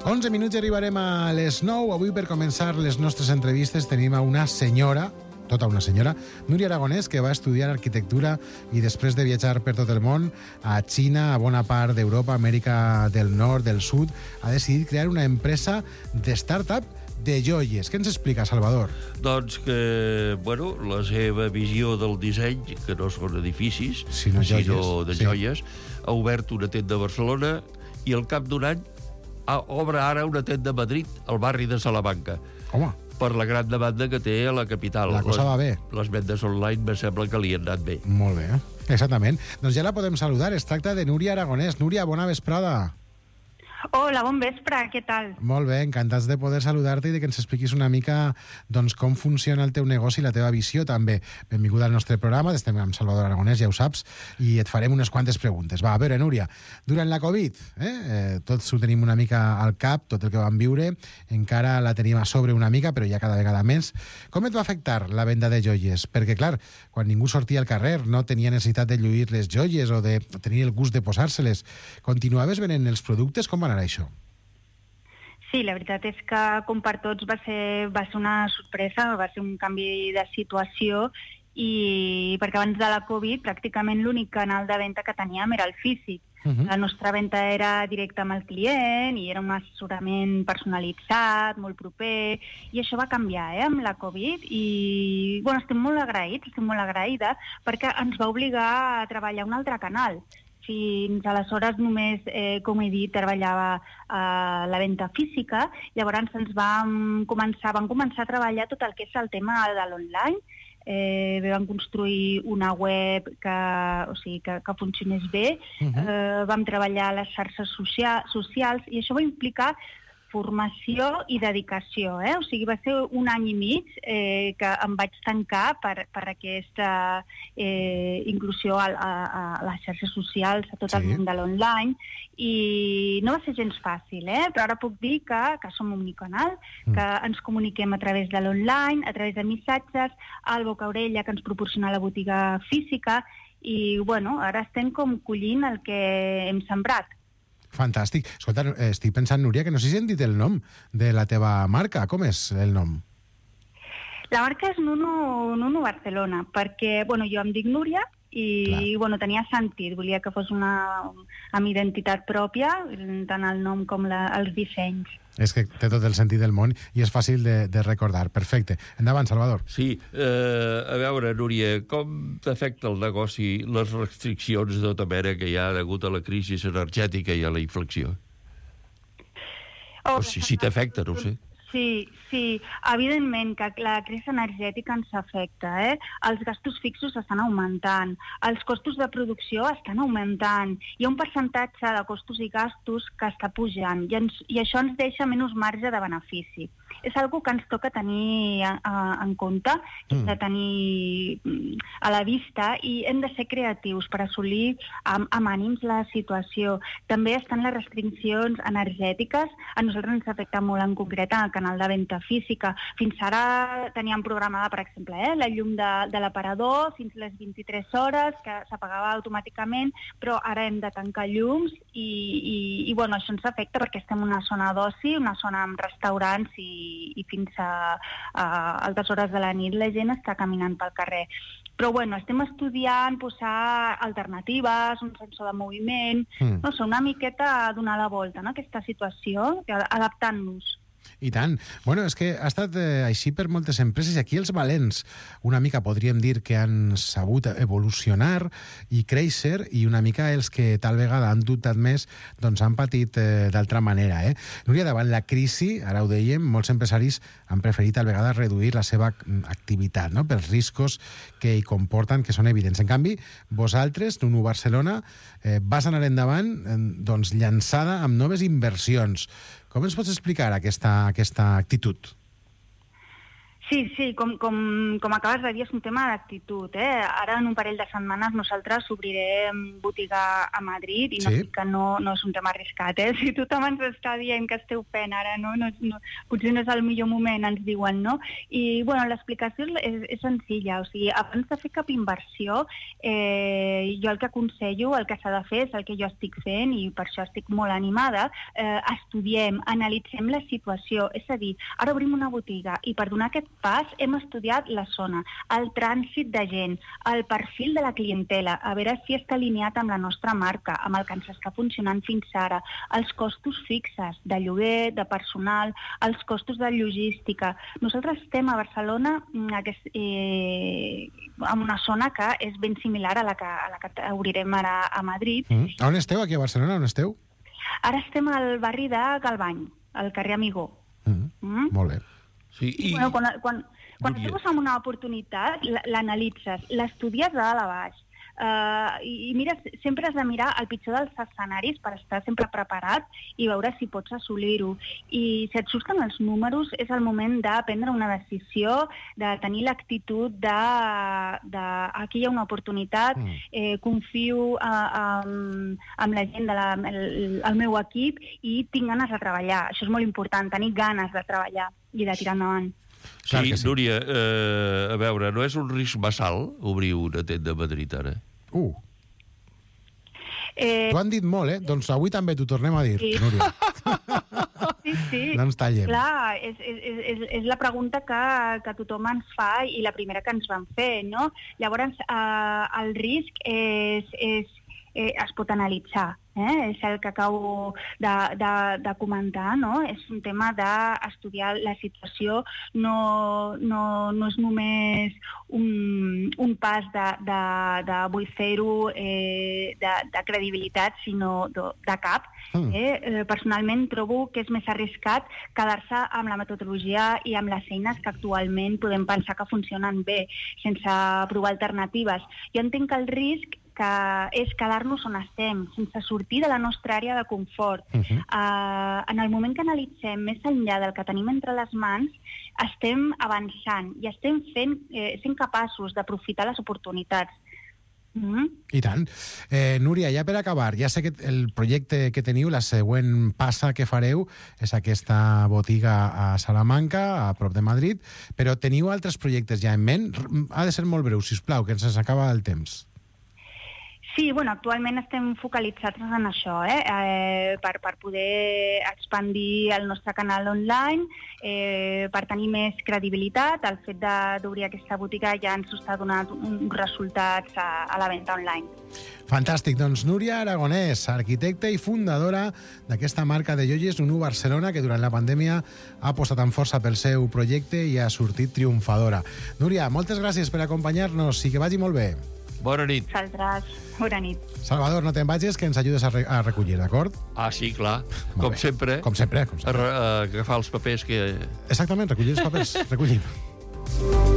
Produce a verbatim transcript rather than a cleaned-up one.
onze minuts i arribarem a les nou. Avui, per començar les nostres entrevistes, tenim a una senyora, tota una senyora, Núria Aragonès, que va estudiar arquitectura i després de viatjar per tot el món, a Xina, a bona part d'Europa, Amèrica del Nord, del Sud, ha decidit crear una empresa de start-up de joies. Què ens explica, Salvador? Doncs que, bueno, la seva visió del disseny, que no són edificis, sinó, sinó de sí. joies, ha obert una tenda a Barcelona i al cap d'un any obre ara una tenda a Madrid, al barri de Salamanca. Home. Per la gran demanda que té a la capital. La cosa les, va bé. Les vendes online me sembla que li han anat bé. Molt bé, exactament. Doncs ja la podem saludar. Es tracta de Núria Aragonès. Núria, bona vesprada. Hola, bon vespre, què tal? Molt bé, encantats de poder saludar-te i de que ens expliquis una mica doncs, com funciona el teu negoci i la teva visió també. Benvinguda al nostre programa, estem amb Salvador Aragonès, ja ho saps, i et farem unes quantes preguntes. Va, a veure, Núria, durant la Covid, eh, eh, tots ho tenim una mica al cap, tot el que vam viure, encara la tenim a sobre una mica, però ja cada vegada més. Com et va afectar la venda de joies? Perquè, clar, quan ningú sortia al carrer, no tenia necessitat de lluir les joies o de tenir el gust de posar-se-les, continuaves venent els productes? Com van anar això? Sí, la veritat és que, com per tots, va ser, va ser una sorpresa, va ser un canvi de situació, i perquè abans de la Covid pràcticament l'únic canal de venda que teníem era el físic. Uh-huh. La nostra venda era directa amb el client i era un assessorament personalitzat, molt proper, i això va canviar eh, amb la Covid, i bueno, estem molt agraïts, estem molt agraïdes, perquè ens va obligar a treballar un altre canal. Fins aleshores només, eh, com he dit, treballava a la venda física, llavors ens vam començar, vam començar a treballar tot el que és el tema de l'online. Eh, vam construir una web que, o sigui, que, que funcionés bé, uh-huh. eh, vam treballar a les xarxes social, socials, i això va implicar formació i dedicació. Eh? O sigui, va ser un any i mig eh, que em vaig tancar per, per aquesta eh, inclusió a, a, a les xarxes socials, a tot sí. el món de l'online, i no va ser gens fàcil, eh? Però ara puc dir que, que som omnicanal, mm. que ens comuniquem a través de l'online, a través de missatges, al boca orella que ens proporciona la botiga física, i bueno, ara estem com collint el que hem sembrat. Fantàstic. Escolta, estic pensant, Núria, que no sé si hem dit el nom de la teva marca. Com és el nom? La marca és Nuno, Nuno Barcelona, perquè bueno, jo em dic Núria i Clar. bueno, tenia sentit. Volia que fos una amb identitat pròpia, tant el nom com la, els dissenys. És que té tot el sentit del món i és fàcil de, de recordar. Perfecte. Endavant, Salvador. Sí, eh, a veure, Núria, com t'afecta el negoci les restriccions de tota mena que hi ha hagut a la crisi energètica i a la inflació? Oh, o si, si t'afecta, no ho sé. Sí, sí, evidentment que la crisi energètica ens afecta, eh? Els gastos fixos estan augmentant, els costos de producció estan augmentant, hi ha un percentatge de costos i gastos que està pujant, i, ens, i això ens deixa menys marge de benefici. És una cosa que ens toca tenir a, a, en compte, que hem de tenir a la vista, i hem de ser creatius per assolir amb, amb ànims la situació. També estan les restriccions energètiques, a nosaltres ens afecta molt en concret en el canal de venda física. Fins ara teníem programada, per exemple, eh, la llum de, de l'aparador fins les vint-i-tres hores, que s'apagava automàticament, però ara hem de tancar llums i, i, i bueno, això ens afecta perquè estem en una zona d'oci, una zona amb restaurants i, i fins a, a altes hores de la nit la gent està caminant pel carrer. Però bueno, estem estudiant posar alternatives, un sensor de moviment, mm. no sé, una miqueta donar la volta, no?, a aquesta situació, adaptant-nos. I tant. Bueno, és que ha estat eh, així per moltes empreses, i aquí els valents una mica podríem dir que han sabut evolucionar i créixer, i una mica els que tal vegada han dubtat més doncs han patit eh, d'altra manera. Eh? Núria, davant la crisi, ara ho dèiem, molts empresaris han preferit tal vegada reduir la seva activitat, no?, pels riscos que hi comporten, que són evidents. En canvi, vosaltres, Nuno Barcelona, eh, vas anar endavant eh, doncs, llançada amb noves inversions. Com ens pots explicar aquesta, aquesta actitud? Sí, sí, com, com, com acabes de dir, és un tema d'actitud. Eh? Ara, en un parell de setmanes, nosaltres obrirem botiga a Madrid i no Sí. dic que no, no és un tema arriscat. Eh? Si tothom ens està dient que esteu fent ara, no, no, no, potser no és el millor moment, ens diuen, no? I, bueno, l'explicació és, és senzilla. O sigui, abans de fer cap inversió, eh, jo el que aconsello, el que s'ha de fer és el que jo estic fent i per això estic molt animada. Eh, estudiem, analitzem la situació. És a dir, ara obrim una botiga i per donar aquest pas hem estudiat la zona, el trànsit de gent, el perfil de la clientela, a veure si està alineat amb la nostra marca, amb el que ens està funcionant fins ara, els costos fixes de lloguer, de personal, els costos de logística. Nosaltres estem a Barcelona aquest, eh, en una zona que és ben similar a la que, a la que obrirem ara a Madrid. Mm. On esteu, aquí a Barcelona? On esteu? Ara estem al barri de Galvany, al carrer Amigó. Mm. Mm. Molt bé. Sí, i... Bueno, quan quan, quan Núria. trobes amb una oportunitat, l- l'analitzes, l'estudies de dalt a baix. Uh, i, I mira, sempre has de mirar el pitjor dels escenaris per estar sempre preparat i veure si pots assolir-ho. I si et surten els números, és el moment de prendre una decisió, de tenir l'actitud de, de aquí hi ha una oportunitat, Mm. eh, confio uh, amb, amb la gent del de el, el meu equip i tinc ganes de treballar. Això és molt important, tenir ganes de treballar i de tirar endavant. Clar Sí, que sí. Núria, eh, a veure, no és un risc massa alt obrir una tenda a Madrid ara? Uh, Eh, t'ho han dit molt, eh? Doncs avui també t'ho tornem a dir, Sí. Núria. sí, sí. No ens tallem. Clar, és, és, és, és la pregunta que, que tothom ens fa i la primera que ens van fer, no? Llavors, eh, el risc és, és, eh, es pot analitzar. Eh? És el que acabo de, de, de comentar, no? És un tema d'estudiar la situació, no, no, no és només un, un pas de, de, de vull fer-ho eh, de, de credibilitat, sinó de, de cap. Mm. Eh? Eh, personalment trobo que és més arriscat quedar-se amb la metodologia i amb les eines que actualment podem pensar que funcionen bé, sense provar alternatives. Jo entenc que el risc que és quedar-nos on estem, sense sortir de la nostra àrea de confort. Uh-huh. Uh, en el moment que analitzem més enllà del que tenim entre les mans, estem avançant i estem fent, eh, sent capaços d'aprofitar les oportunitats. Mm-hmm. I tant. Eh, Núria, ja per acabar, ja sé que el projecte que teniu, la següent passa que fareu, és aquesta botiga a Salamanca, a prop de Madrid, però teniu altres projectes ja en ment? Ha de ser molt breu, sisplau, que ens acaba el temps. Sí, bueno, actualment estem focalitzats en això, eh? Eh, per, per poder expandir el nostre canal online, eh, per tenir més credibilitat. El fet de- d'obrir aquesta botiga ja ens està donant uns resultats a, a la venda online. Fantàstic, doncs Núria Aragonès, arquitecta i fundadora d'aquesta marca de joies Nunu Barcelona, que durant la pandèmia ha apostat amb força pel seu projecte i ha sortit triomfadora. Núria, moltes gràcies per acompanyar-nos i que vagi molt bé. Bona nit. Vosaltres, bona nit. Salvador, no te'n vagis, que ens ajudes a, re a recollir, d'acord? Ah, sí, clar. Molt Com bé. sempre. Com sempre, com A, sempre. re- a agafar els papers que... Exactament, recollir els papers, recollim.